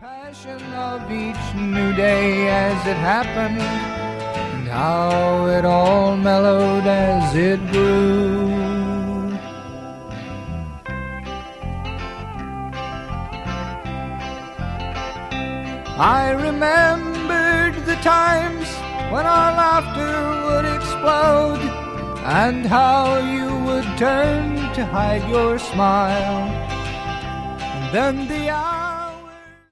Passion of each new day as it happened, and how it all mellowed as it grew. I remembered the times when our laughter would explode, and how you would turn to hide your smile, and then the hour